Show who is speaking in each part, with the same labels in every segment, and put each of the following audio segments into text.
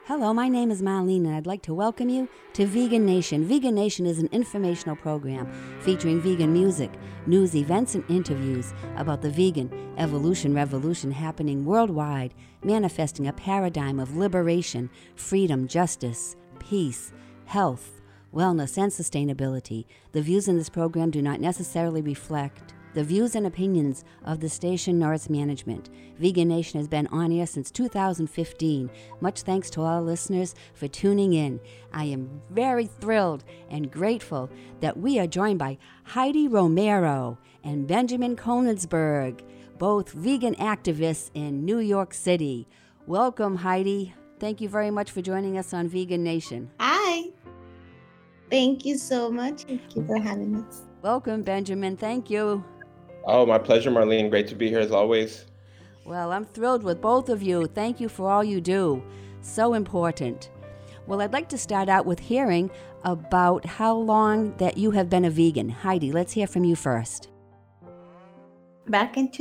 Speaker 1: Hello, my name is Marlene, and I'd like to welcome you to Vegan Nation. Vegan Nation is an informational program featuring vegan music, news, events, and interviews about the vegan evolution revolution happening worldwide, manifesting a paradigm of liberation, freedom, justice, peace, health, wellness, and sustainability. The views in this program do not necessarily reflect the views and opinions of the station nor its management. Vegan Nation has been on air since 2015. Much thanks to all listeners for tuning in. I am very thrilled and grateful that we are joined by Heidi Romero and Benjamin Konigsberg, both vegan activists in New York City. Welcome, Heidi. Thank you very much for joining us on Vegan Nation.
Speaker 2: Hi. Thank you so much. Thank you for having us.
Speaker 1: Welcome, Benjamin. Thank you.
Speaker 3: Oh, my pleasure, Marlene. Great to be here as always.
Speaker 1: Well, I'm thrilled with both of you. Thank you for all you do. So important. Well, I'd like to start out with hearing about how long that you have been a vegan. Heidi, let's hear from you first.
Speaker 2: Back in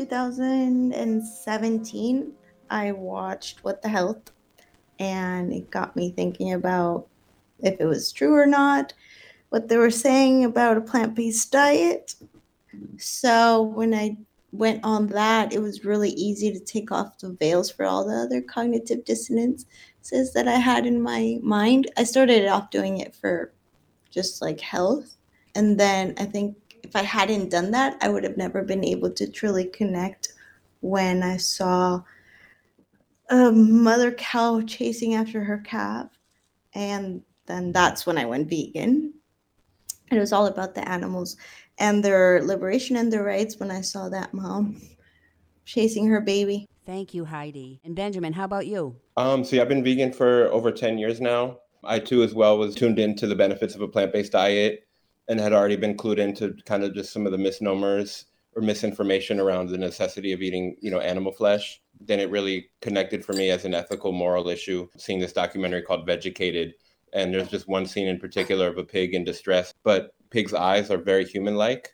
Speaker 2: 2017, I watched What the Health, and it got me thinking about if it was true or not, what they were saying about a plant-based diet. So when I went on that, it was really easy to take off the veils for all the other cognitive dissonances that I had in my mind. I started off doing it for just like health. And then I think if I hadn't done that, I would have never been able to truly connect when I saw a mother cow chasing after her calf. And then that's when I went vegan. It was all about the animals and their liberation and their rights when I saw that mom chasing her baby.
Speaker 1: Thank you, Heidi. And Benjamin, how about you?
Speaker 3: So I've been vegan for over 10 years now. I too as well was tuned into the benefits of a plant-based diet and had already been clued into kind of just some of the misnomers or misinformation around the necessity of eating, animal flesh. Then it really connected for me as an ethical, moral issue, seeing this documentary called Vegucated. And there's just one scene in particular of a pig in distress, but pig's eyes are very human-like.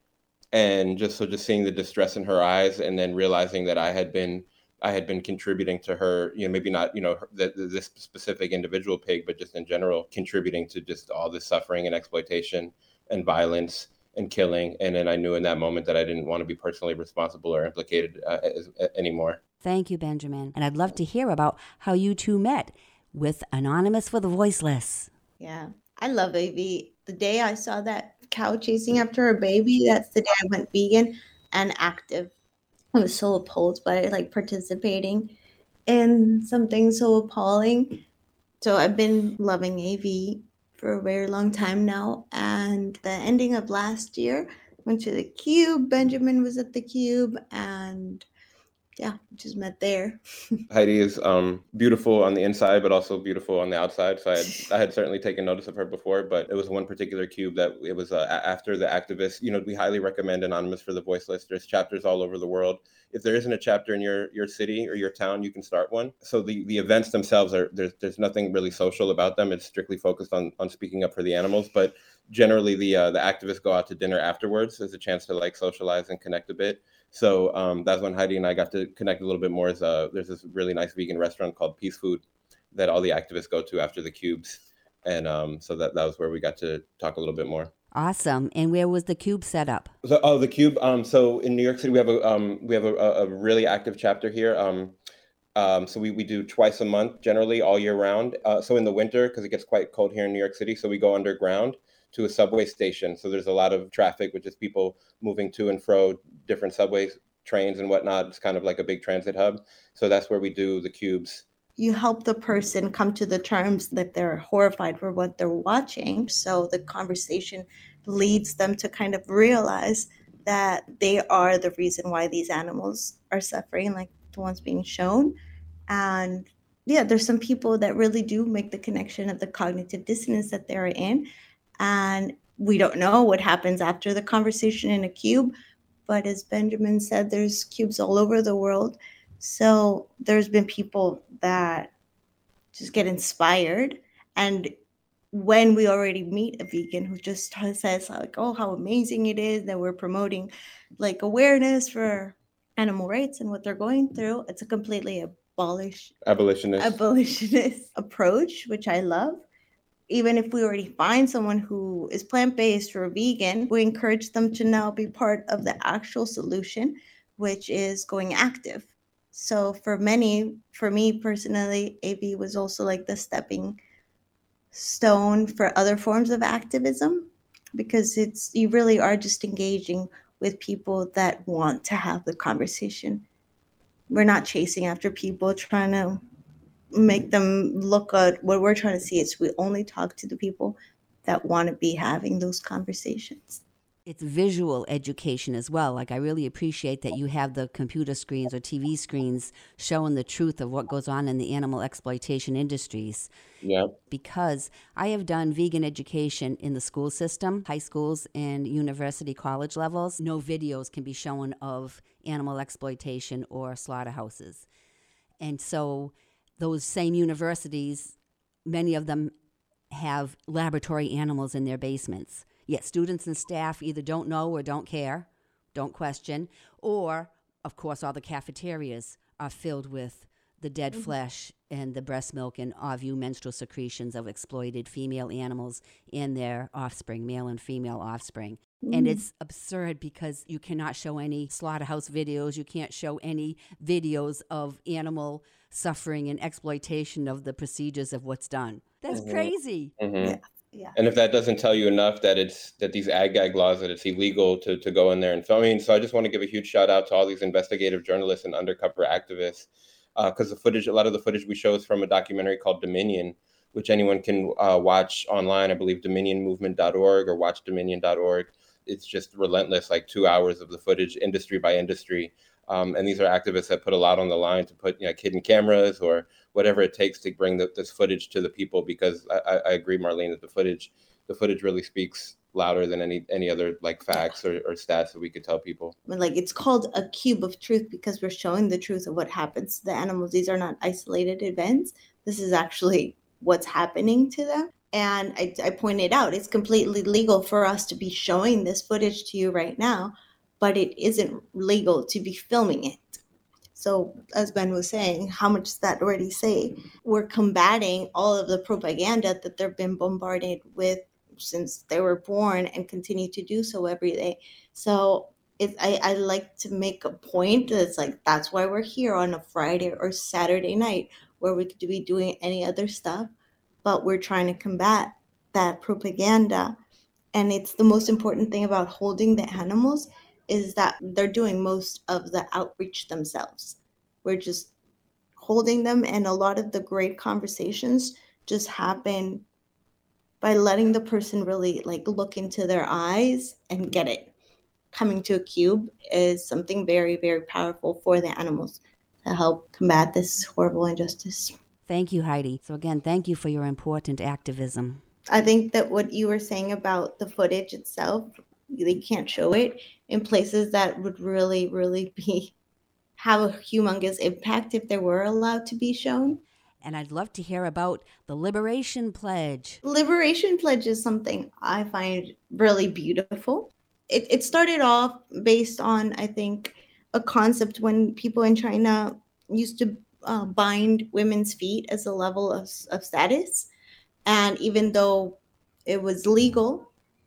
Speaker 3: And just seeing the distress in her eyes and then realizing that I had been contributing to her, maybe not, this specific individual pig, but just in general, contributing to just all this suffering and exploitation and violence and killing. And then I knew in that moment that I didn't want to be personally responsible or implicated anymore.
Speaker 1: Thank you, Benjamin. And I'd love to hear about how you two met with Anonymous for the Voiceless.
Speaker 2: Yeah, I love AV. The day I saw that cow chasing after her baby, that's the day I went vegan and active. I was so appalled by participating in something so appalling. So I've been loving AV for a very long time now. And the ending of last year, went to the Cube. Benjamin was at the Cube, and yeah, just met there.
Speaker 3: Heidi is beautiful on the inside, but also beautiful on the outside. So I had certainly taken notice of her before, but it was one particular cube that it was after the activists. We highly recommend Anonymous for the Voiceless. There's chapters all over the world. If there isn't a chapter in your city or your town, you can start one. So the events themselves there's nothing really social about them. It's strictly focused on speaking up for the animals, but generally the activists go out to dinner afterwards as a chance to socialize and connect a bit. So that's when Heidi and I got to connect a little bit more. There's this really nice vegan restaurant called Peace Food that all the activists go to after the cubes. And so that was where we got to talk a little bit more.
Speaker 1: Awesome. And where was the Cube set up?
Speaker 3: So, the Cube. So in New York City, we have a really active chapter here. So we do twice a month, generally all year round. So in the winter, because it gets quite cold here in New York City, so we go underground to a subway station. So there's a lot of traffic, which is people moving to and fro, different subway trains and whatnot. It's kind of like a big transit hub. So that's where we do the cubes.
Speaker 2: You help the person come to the terms that they're horrified for what they're watching. So the conversation leads them to kind of realize that they are the reason why these animals are suffering, like the ones being shown. And yeah, there's some people that really do make the connection of the cognitive dissonance that they're in. And we don't know what happens after the conversation in a cube. But as Benjamin said, there's cubes all over the world. So there's been people that just get inspired. And when we already meet a vegan who just says oh, how amazing it is that we're promoting awareness for animal rights and what they're going through, it's a completely
Speaker 3: Abolitionist.
Speaker 2: abolitionist approach, which I love. Even if we already find someone who is plant-based or vegan, we encourage them to now be part of the actual solution, which is going active. So for me personally, AB was also like the stepping stone for other forms of activism, because you really are just engaging with people that want to have the conversation. We're not chasing after people trying to make them look at what we're trying to see. It's we only talk to the people that want to be having those conversations.
Speaker 1: It's visual education as well. Like, I really appreciate that you have the computer screens or TV screens showing the truth of what goes on in the animal exploitation industries.
Speaker 3: Yeah.
Speaker 1: Because I have done vegan education in the school system, high schools and university college levels. No videos can be shown of animal exploitation or slaughterhouses. And so those same universities, many of them have laboratory animals in their basements. Yet students and staff either don't know or don't care, don't question, or, of course, all the cafeterias are filled with the dead flesh and the breast milk and ovule menstrual secretions of exploited female animals and their offspring, male and female offspring. And it's absurd because you cannot show any slaughterhouse videos. You can't show any videos of animal suffering and exploitation of the procedures of what's done. That's crazy.
Speaker 2: Yeah.
Speaker 3: And if that doesn't tell you enough that these ag-gag laws, that it's illegal to go in there and film. I mean, so I just want to give a huge shout out to all these investigative journalists and undercover activists, because a lot of the footage we show is from a documentary called Dominion, which anyone can watch online. I believe dominionmovement.org or watchdominion.org. It's just relentless, like 2 hours of the footage, industry by industry. And these are activists that put a lot on the line to put hidden cameras or whatever it takes to bring this footage to the people, because I agree, Marlene, that the footage really speaks louder than any other like facts or stats that we could tell people.
Speaker 2: Like, it's called a cube of truth because we're showing the truth of what happens to the animals. These are not isolated events. This is actually what's happening to them. And I pointed out, it's completely legal for us to be showing this footage to you right now, but it isn't legal to be filming it. So as Ben was saying, how much does that already say? We're combating all of the propaganda that they've been bombarded with since they were born and continue to do so every day. So I like to make a point that it's like, that's why we're here on a Friday or Saturday night, where we could be doing any other stuff, but we're trying to combat that propaganda. And it's the most important thing about holding the animals is that they're doing most of the outreach themselves. We're just holding them, and a lot of the great conversations just happen by letting the person really like look into their eyes and get it. Coming to a cube is something very, very powerful for the animals to help combat this horrible injustice.
Speaker 1: Thank you, Heidi. So again, thank you for your important activism.
Speaker 2: I think that what you were saying about the footage itself, they can't show it in places that would really, really have a humongous impact if they were allowed to be shown.
Speaker 1: And I'd love to hear about the Liberation Pledge.
Speaker 2: Liberation Pledge is something I find really beautiful. It started off based on, I think, a concept when people in China used to bind women's feet as a level of status. And even though it was legal,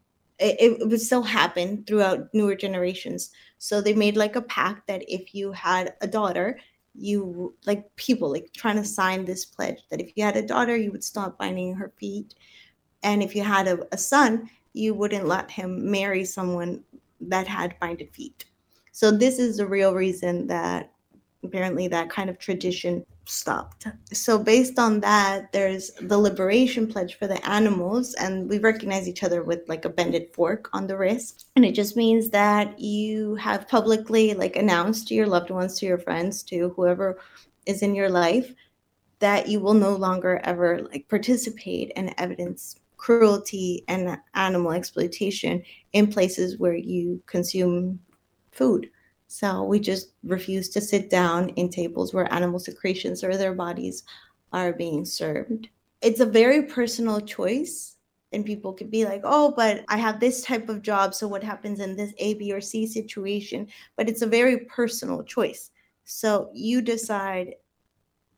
Speaker 2: it would still happen throughout newer generations. So they made like a pact that if you had a daughter, you like people like trying to sign this pledge that if you had a daughter, you would stop binding her feet. And if you had a son, you wouldn't let him marry someone that had binded feet. So this is the real reason that apparently that kind of tradition stopped. So based on that, there's the Liberation Pledge for the animals, and we recognize each other with like a bended fork on the wrist. And it just means that you have publicly like announced to your loved ones, to your friends, to whoever is in your life, that you will no longer ever like participate and evidence cruelty and animal exploitation in places where you consume food. So we just refuse to sit down in tables where animal secretions or their bodies are being served. It's a very personal choice. And people could be like, oh, but I have this type of job, so what happens in this A, B, or C situation? But it's a very personal choice. So you decide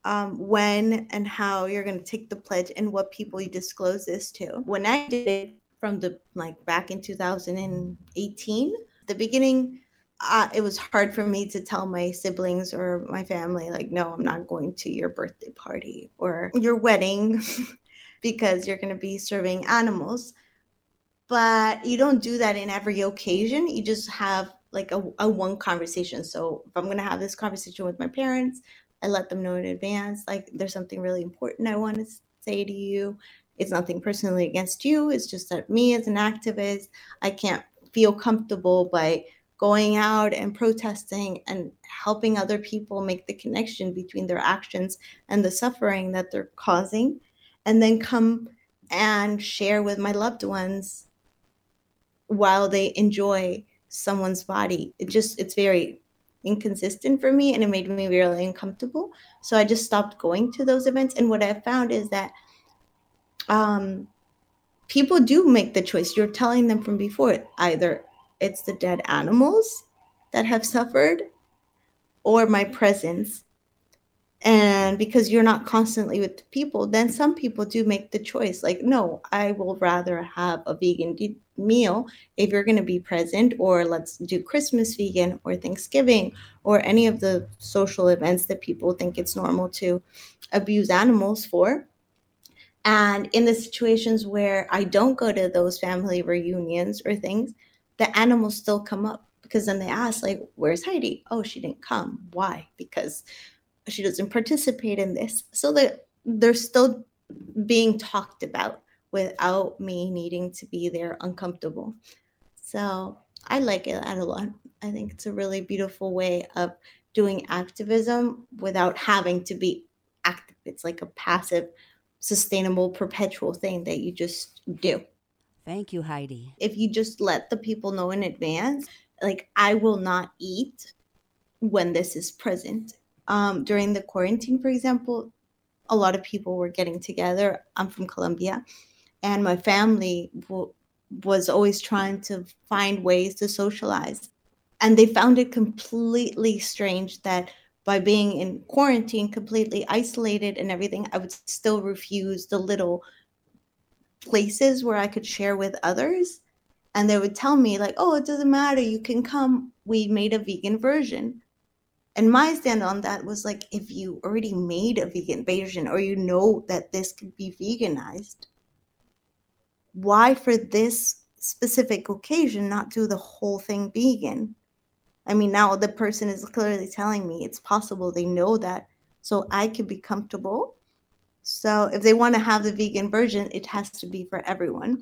Speaker 2: when and how you're going to take the pledge and what people you disclose this to. When I did it from back in 2018, the beginning, it was hard for me to tell my siblings or my family, like, no, I'm not going to your birthday party or your wedding because you're going to be serving animals. But you don't do that in every occasion. You just have like a one conversation. So if I'm going to have this conversation with my parents, I let them know in advance, like, there's something really important I want to say to you. It's nothing personally against you. It's just that me as an activist, I can't feel comfortable by going out and protesting and helping other people make the connection between their actions and the suffering that they're causing, and then come and share with my loved ones while they enjoy someone's body. It's very inconsistent for me, and it made me really uncomfortable. So I just stopped going to those events. And what I found is that people do make the choice. You're telling them from before, either it's the dead animals that have suffered or my presence. And because you're not constantly with the people, then some people do make the choice, like, no, I will rather have a vegan meal if you're going to be present, or let's do Christmas vegan or Thanksgiving or any of the social events that people think it's normal to abuse animals for. And in the situations where I don't go to those family reunions or things, the animals still come up, because then they ask, like, where's Heidi? Oh, she didn't come. Why? Because she doesn't participate in this. So they're still being talked about without me needing to be there uncomfortable. So I like it a lot. I think it's a really beautiful way of doing activism without having to be active. It's like a passive, sustainable, perpetual thing that you just do.
Speaker 1: Thank you, Heidi.
Speaker 2: If you just let the people know in advance, like, I will not eat when this is present. During the quarantine, for example, a lot of people were getting together. I'm from Colombia, and my family was always trying to find ways to socialize. And they found it completely strange that by being in quarantine, completely isolated and everything, I would still refuse the little places where I could share with others. And they would tell me, like, oh, it doesn't matter, you can come. We made a vegan version. And my stand on that was, like, if you already made a vegan version, or you know that this could be veganized, why for this specific occasion not do the whole thing vegan? I mean, now the person is clearly telling me it's possible. They know that, so I could be comfortable. So if they want to have the vegan version, it has to be for everyone.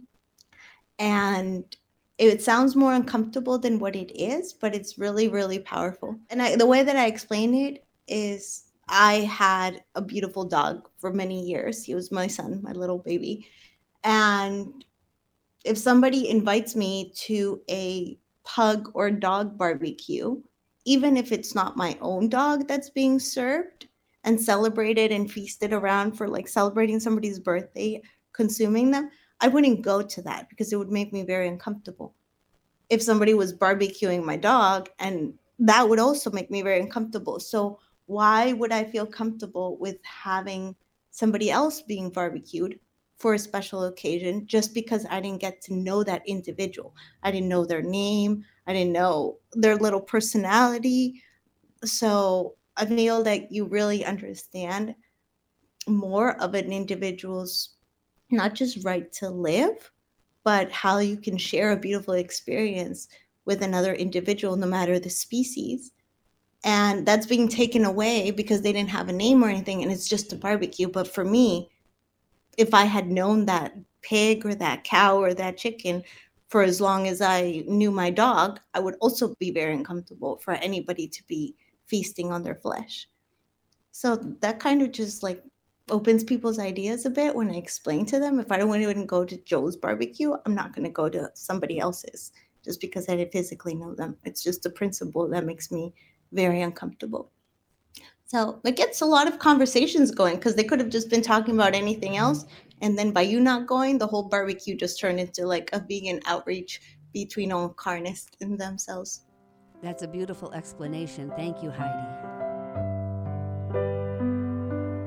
Speaker 2: And it sounds more uncomfortable than what it is, but it's really, really powerful. And the way that I explain it is, I had a beautiful dog for many years. He was my son, my little baby. And if somebody invites me to a pug or dog barbecue, even if it's not my own dog that's being served and celebrated and feasted around for, like, celebrating somebody's birthday, consuming them, I wouldn't go to that because it would make me very uncomfortable. If somebody was barbecuing my dog, and that would also make me very uncomfortable. So why would I feel comfortable with having somebody else being barbecued for a special occasion just because I didn't get to know that individual? I didn't know their name. I didn't know their little personality. So I feel like you really understand more of an individual's not just right to live, but how you can share a beautiful experience with another individual, no matter the species. And that's being taken away because they didn't have a name or anything, and it's just a barbecue. But for me, if I had known that pig or that cow or that chicken for as long as I knew my dog, I would also be very uncomfortable for anybody to be feasting on their flesh. So that kind of just, like, opens people's ideas a bit when I explain to them. If I don't want to go to Joe's barbecue, I'm not going to go to somebody else's just because I didn't physically know them. It's just a principle that makes me very uncomfortable. So it gets a lot of conversations going, because they could have just been talking about anything else. And then by you not going, the whole barbecue just turned into like a vegan outreach between all carnists and themselves.
Speaker 1: That's a beautiful explanation. Thank you, Heidi.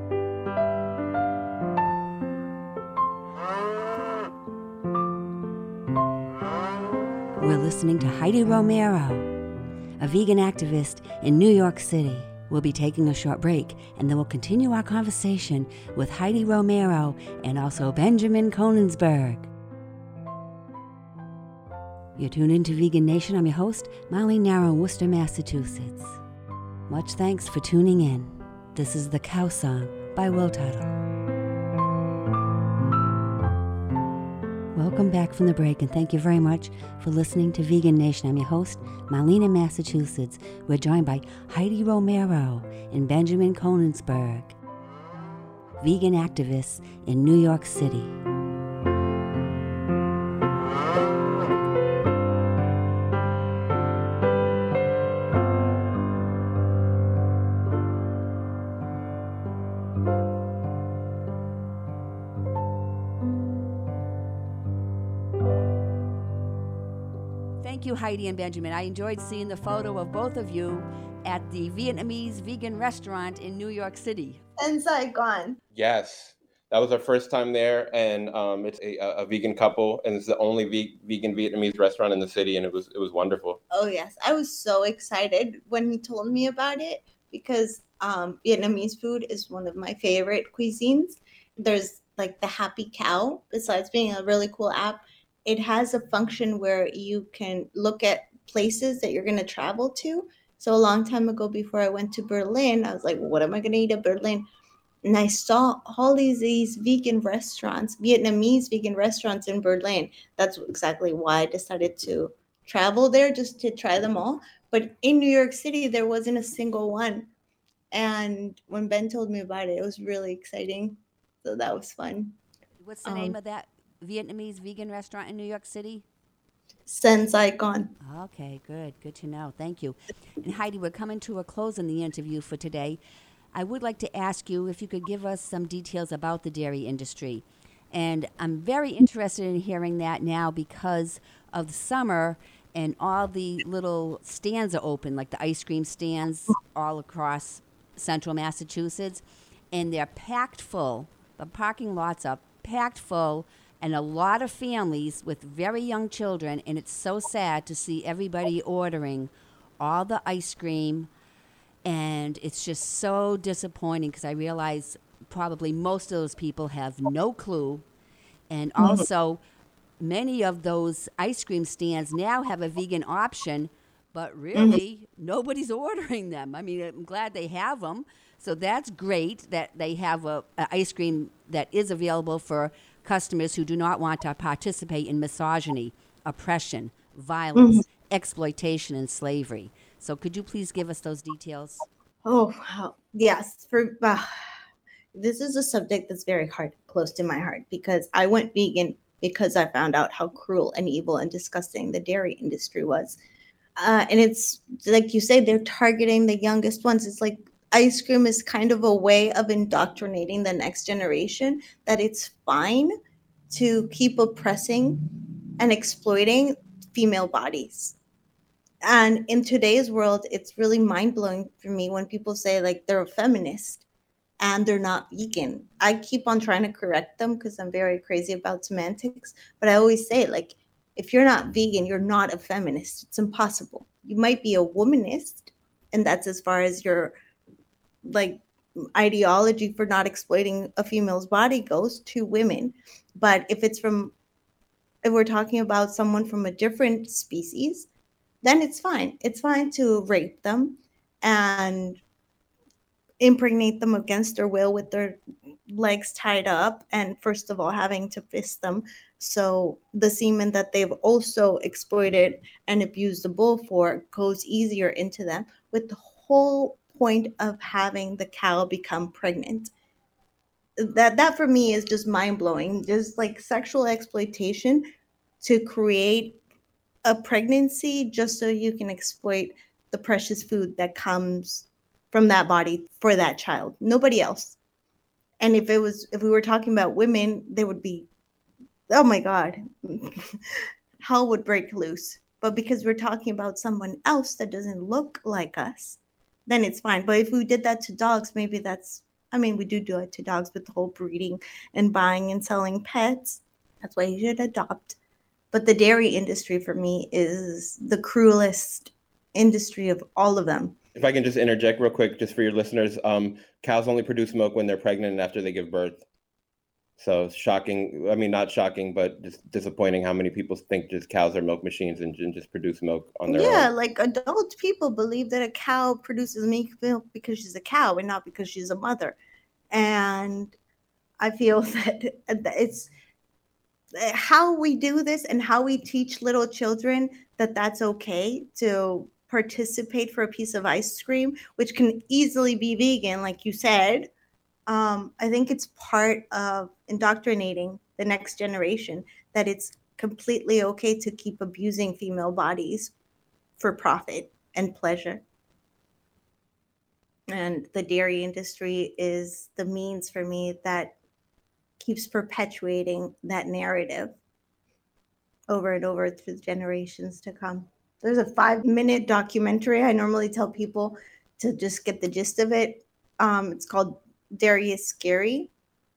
Speaker 1: We're listening to Heidi Romero, a vegan activist in New York City. We'll be taking a short break, and then we'll continue our conversation with Heidi Romero and also Benjamin Konigsberg. You're tuned into Vegan Nation. I'm your host, Marlene Narrow, Worcester, Massachusetts. Much thanks for tuning in. This is The Cow Song by Will Tuttle. Welcome back from the break, and thank you very much for listening to Vegan Nation. I'm your host, Marlene in Massachusetts. We're joined by Heidi Romero and Benjamin Konigsberg, vegan activists in New York City. Thank you, Heidi and Benjamin. I enjoyed seeing the photo of both of you at the Vietnamese vegan restaurant in New York City.
Speaker 2: And Saigon.
Speaker 3: Yes, that was our first time there, and it's a vegan couple, and it's the only vegan Vietnamese restaurant in the city, and it was wonderful.
Speaker 2: Oh yes, I was so excited when he told me about it because Vietnamese food is one of my favorite cuisines. There's like the Happy Cow. Besides being a really cool app, it has a function where you can look at places that you're going to travel to. So a long time ago, before I went to Berlin, I was like, what am I going to eat at Berlin? And I saw all these vegan restaurants, Vietnamese vegan restaurants in Berlin. That's exactly why I decided to travel there, just to try them all. But in New York City, there wasn't a single one. And when Ben told me about it, it was really exciting. So that was fun.
Speaker 1: What's the name of that Vietnamese vegan restaurant in New York City?
Speaker 2: Sen Saigon.
Speaker 1: Okay, good. Good to know. Thank you. And Heidi, we're coming to a close in the interview for today. I would like to ask you if you could give us some details about the dairy industry. And I'm very interested in hearing that now because of the summer and all the little stands are open, like the ice cream stands all across central Massachusetts. And they're packed full. The parking lots are packed full. And a lot of families with very young children, and it's so sad to see everybody ordering all the ice cream, and it's just so disappointing because I realize probably most of those people have no clue, and also many of those ice cream stands now have a vegan option, but really nobody's ordering them. I mean, I'm glad they have them, so that's great that they have a ice cream that is available for customers who do not want to participate in misogyny, oppression, violence, exploitation, and slavery. So could you please give us those details?
Speaker 2: Oh, wow. Yes. This is a subject that's very close to my heart because I went vegan because I found out how cruel and evil and disgusting the dairy industry was. And it's like you say, they're targeting the youngest ones. It's like ice cream is kind of a way of indoctrinating the next generation that it's fine to keep oppressing and exploiting female bodies. And in today's world, it's really mind-blowing for me when people say like they're a feminist and they're not vegan. I keep on trying to correct them because I'm very crazy about semantics. But I always say, like, if you're not vegan, you're not a feminist. It's impossible. You might be a womanist, and that's as far as your like ideology for not exploiting a female's body goes to women. But if we're talking about someone from a different species, then it's fine. It's fine to rape them and impregnate them against their will with their legs tied up, and first of all having to fist them so the semen that they've also exploited and abused the bull for goes easier into them, with the whole point of having the cow become pregnant. That for me is just mind-blowing. Just like sexual exploitation to create a pregnancy just so you can exploit the precious food that comes from that body for that child, nobody else. And if we were talking about women, they would be, oh my God, hell would break loose. But because we're talking about someone else that doesn't look like us, then it's fine. But if we did that to dogs, maybe we do it to dogs with the whole breeding and buying and selling pets. That's why you should adopt. But the dairy industry for me is the cruelest industry of all of them.
Speaker 3: If I can just interject real quick, just for your listeners, cows only produce milk when they're pregnant and after they give birth. So shocking. I mean, not shocking, but just disappointing how many people think just cows are milk machines and just produce milk on their own.
Speaker 2: Yeah, like adult people believe that a cow produces milk because she's a cow and not because she's a mother. And I feel that it's how we do this and how we teach little children that that's okay to participate for a piece of ice cream, which can easily be vegan, like you said. I think it's part of indoctrinating the next generation that it's completely okay to keep abusing female bodies for profit and pleasure. And the dairy industry is the means for me that keeps perpetuating that narrative over and over through the generations to come. There's a 5-minute documentary. I normally tell people to just get the gist of it. It's called Dairy is Scary.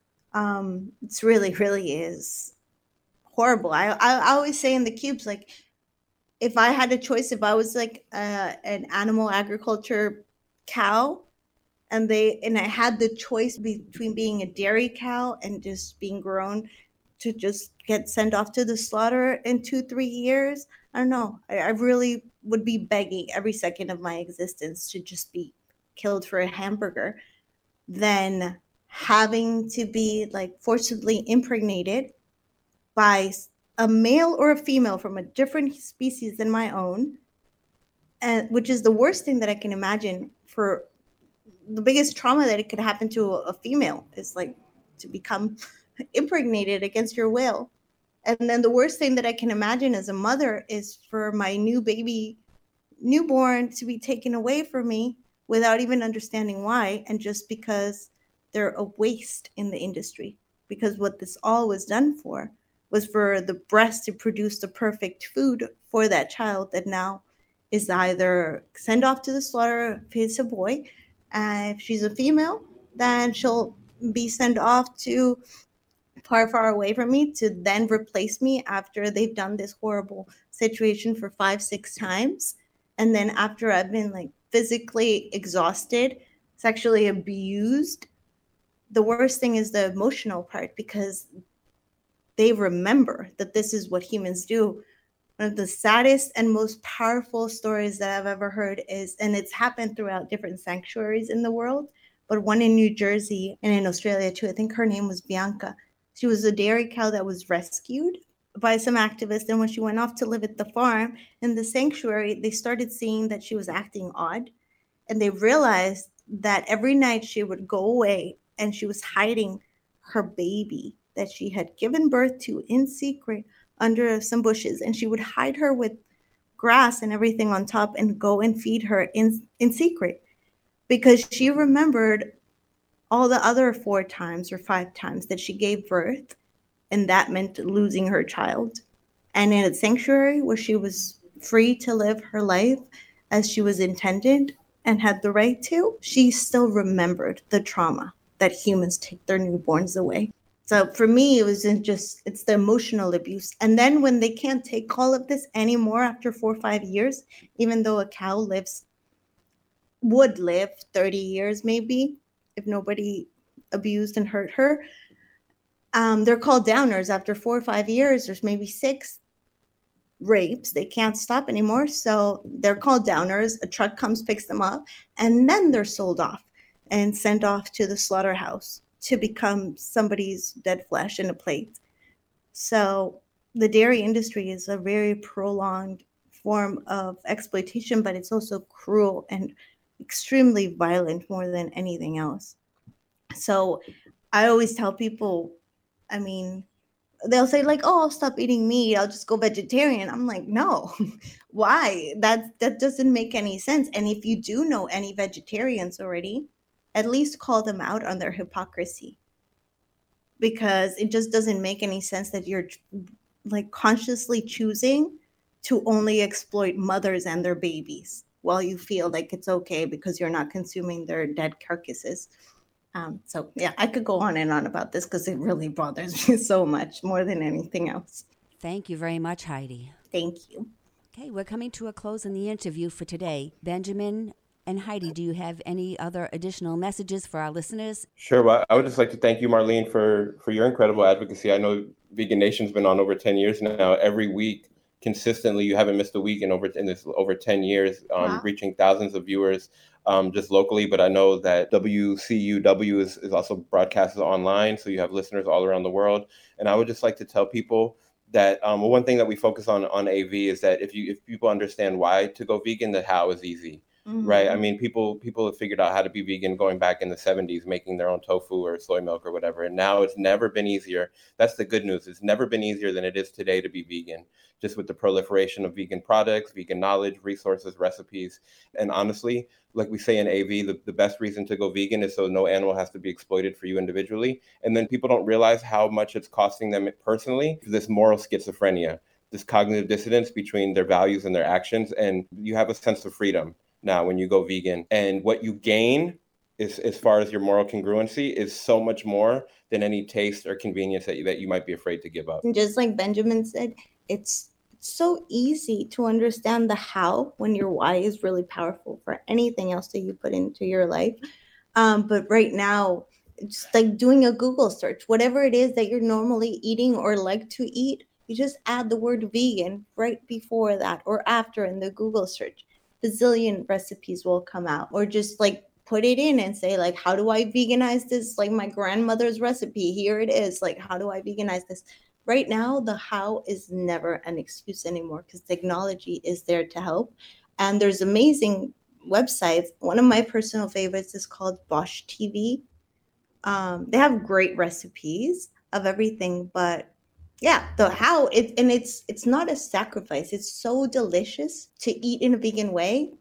Speaker 2: It's really is horrible. I always say in the cubes, like, if I had a choice, if I was like an animal agriculture cow, and I had the choice between being a dairy cow and just being grown to just get sent off to the slaughter in 2-3 years, I don't know. I really would be begging every second of my existence to just be killed for a hamburger than having to be like forcibly impregnated by a male or a female from a different species than my own, and which is the worst thing that I can imagine. For the biggest trauma that it could happen to a female is like to become impregnated against your will. And then the worst thing that I can imagine as a mother is for my newborn to be taken away from me without even understanding why, and just because they're a waste in the industry. Because what this all was done for was for the breast to produce the perfect food for that child that now is either sent off to the slaughter if it's a boy, and if she's a female, then she'll be sent off to far away from me to then replace me after they've done this horrible situation for 5-6 times. And then after I've been like physically exhausted, sexually abused, the worst thing is the emotional part, because they remember that this is what humans do. One of the saddest and most powerful stories that I've ever heard is, and it's happened throughout different sanctuaries in the world, but one in New Jersey and in Australia too. I think her name was Bianca. She was a dairy cow that was rescued by some activists. And when she went off to live at the farm in the sanctuary, they started seeing that she was acting odd. And they realized that every night she would go away and she was hiding her baby that she had given birth to in secret under some bushes. And she would hide her with grass and everything on top and go and feed her in secret, because she remembered all the other 4 times or 5 times that she gave birth, and that meant losing her child. And in a sanctuary where she was free to live her life as she was intended and had the right to, she still remembered the trauma that humans take their newborns away. So for me, it's the emotional abuse. And then when they can't take all of this anymore after 4 or 5 years, even though a cow would live 30 years maybe, if nobody abused and hurt her, they're called downers. After 4 or 5 years, there's maybe 6 rapes. They can't stop anymore. So they're called downers. A truck comes, picks them up, and then they're sold off and sent off to the slaughterhouse to become somebody's dead flesh in a plate. So the dairy industry is a very prolonged form of exploitation, but it's also cruel and extremely violent more than anything else. So I always tell people, I mean, they'll say like, oh, I'll stop eating meat, I'll just go vegetarian. I'm like, no. Why? That doesn't make any sense. And if you do know any vegetarians already, at least call them out on their hypocrisy, because it just doesn't make any sense that you're like consciously choosing to only exploit mothers and their babies while you feel like it's okay because you're not consuming their dead carcasses. So yeah, I could go on and on about this because it really bothers me so much, more than anything else.
Speaker 1: Thank you very much, Heidi.
Speaker 2: Thank you.
Speaker 1: Okay, we're coming to a close in the interview for today. Benjamin and Heidi, do you have any other additional messages for our listeners?
Speaker 3: Sure. Well, I would just like to thank you, Marlene, for your incredible advocacy. I know Vegan Nation's been on over 10 years now. Every week, consistently, you haven't missed a week in this over 10 years,
Speaker 2: Wow.
Speaker 3: reaching thousands of viewers just locally. But I know that WCUW is also broadcasted online, so you have listeners all around the world. And I would just like to tell people that one thing that we focus on AV is that if people understand why to go vegan, the how is easy.
Speaker 2: Mhm.
Speaker 3: Right. I mean, people have figured out how to be vegan going back in the 70s, making their own tofu or soy milk or whatever. And now it's never been easier. That's the good news. It's never been easier than it is today to be vegan, just with the proliferation of vegan products, vegan knowledge, resources, recipes. And honestly, like we say in AV, the best reason to go vegan is so no animal has to be exploited for you individually. And then people don't realize how much it's costing them personally, this moral schizophrenia, this cognitive dissonance between their values and their actions. And you have a sense of freedom now when you go vegan, and what you gain is, as far as your moral congruency, is so much more than any taste or convenience that you might be afraid to give up.
Speaker 2: And just like Benjamin said, it's so easy to understand the how when your why is really powerful for anything else that you put into your life. But right now, it's like doing a Google search, whatever it is that you're normally eating or like to eat, you just add the word vegan right before that or after in the Google search. Bazillion recipes will come out, or just like put it in and say, like, how do I veganize this? Like my grandmother's recipe, here it is. Like, how do I veganize this? Right now, the how is never an excuse anymore because technology is there to help. And there's amazing websites. One of my personal favorites is called Bosch TV. They have great recipes of everything, but yeah, the how it's not a sacrifice. It's so delicious to eat in a vegan way,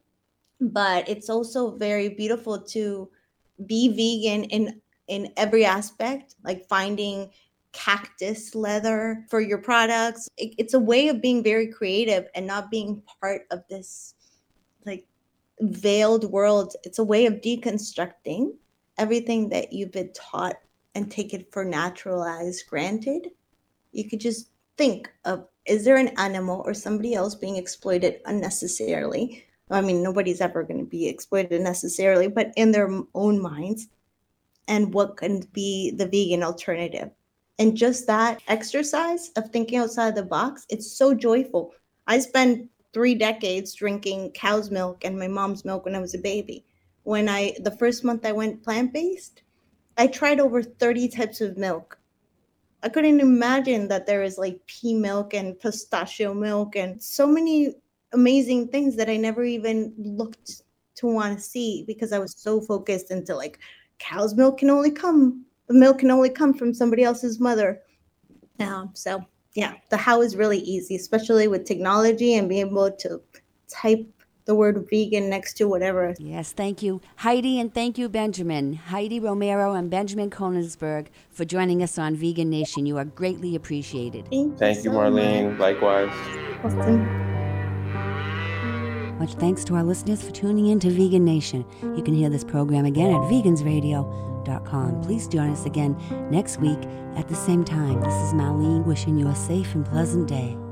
Speaker 2: but it's also very beautiful to be vegan in every aspect, like finding cactus leather for your products. It's a way of being very creative and not being part of this like veiled world. It's a way of deconstructing everything that you've been taught and take it for naturalized granted. You could just think of, is there an animal or somebody else being exploited unnecessarily? I mean, nobody's ever going to be exploited necessarily, but in their own minds. And what can be the vegan alternative? And just that exercise of thinking outside the box, it's so joyful. I spent 3 decades drinking cow's milk and my mom's milk when I was a baby. The first month I went plant-based, I tried over 30 types of milk. I couldn't imagine that there is like pea milk and pistachio milk and so many amazing things that I never even looked to want to see because I was so focused into like the milk can only come from somebody else's mother. So yeah, the how is really easy, especially with technology and being able to type the word vegan next to whatever.
Speaker 1: Yes, thank you, Heidi, and thank you, Benjamin. Heidi Romero and Benjamin Konigsberg for joining us on Vegan Nation. You are greatly appreciated.
Speaker 3: Thank you,
Speaker 2: so
Speaker 3: Marlene.
Speaker 2: much.
Speaker 3: Likewise.
Speaker 2: Awesome.
Speaker 1: Much thanks to our listeners for tuning in to Vegan Nation. You can hear this program again at vegansradio.com. Please join us again next week at the same time. This is Marlene wishing you a safe and pleasant day.